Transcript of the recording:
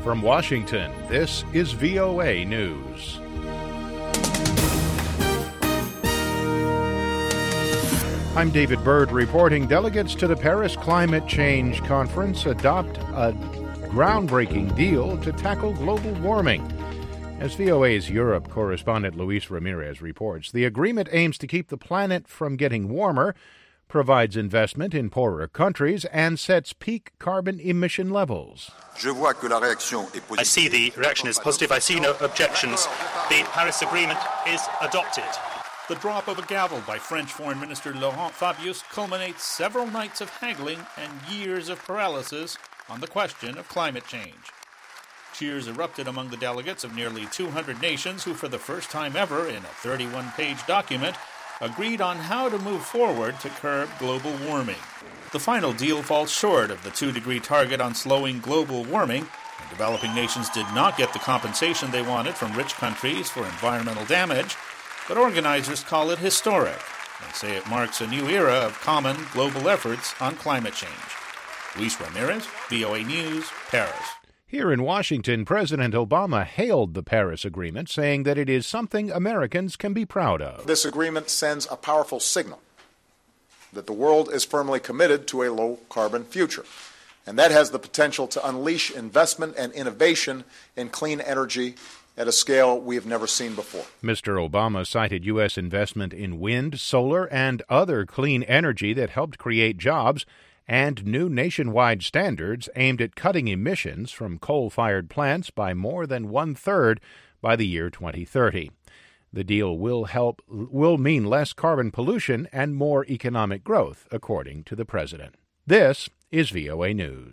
From Washington, this is VOA News. I'm David Byrd reporting. Delegates to the Paris Climate Change Conference adopt a groundbreaking deal to tackle global warming. As VOA's Europe correspondent Luis Ramirez reports, the agreement aims to keep the planet from getting warmer, provides investment in poorer countries, and sets peak carbon emission levels. I see the reaction is positive. I see no objections. The Paris Agreement is adopted. The drop of a gavel by French Foreign Minister Laurent Fabius culminates several nights of haggling and years of paralysis on the question of climate change. Cheers erupted among the delegates of nearly 200 nations who, for the first time ever in a 31-page document, agreed on how to move forward to curb global warming. The final deal falls short of the 2-degree target on slowing global warming, and developing nations did not get the compensation they wanted from rich countries for environmental damage, but organizers call it historic. They say it marks a new era of common global efforts on climate change. Luis Ramirez, VOA News, Paris. Here in Washington, President Obama hailed the Paris Agreement, saying that it is something Americans can be proud of. This agreement sends a powerful signal that the world is firmly committed to a low-carbon future, and that has the potential to unleash investment and innovation in clean energy at a scale we have never seen before. Mr. Obama cited U.S. investment in wind, solar, and other clean energy that helped create jobs and new nationwide standards aimed at cutting emissions from coal-fired plants by more than one-third by the year 2030. The deal will mean less carbon pollution and more economic growth, according to the president. This is VOA News.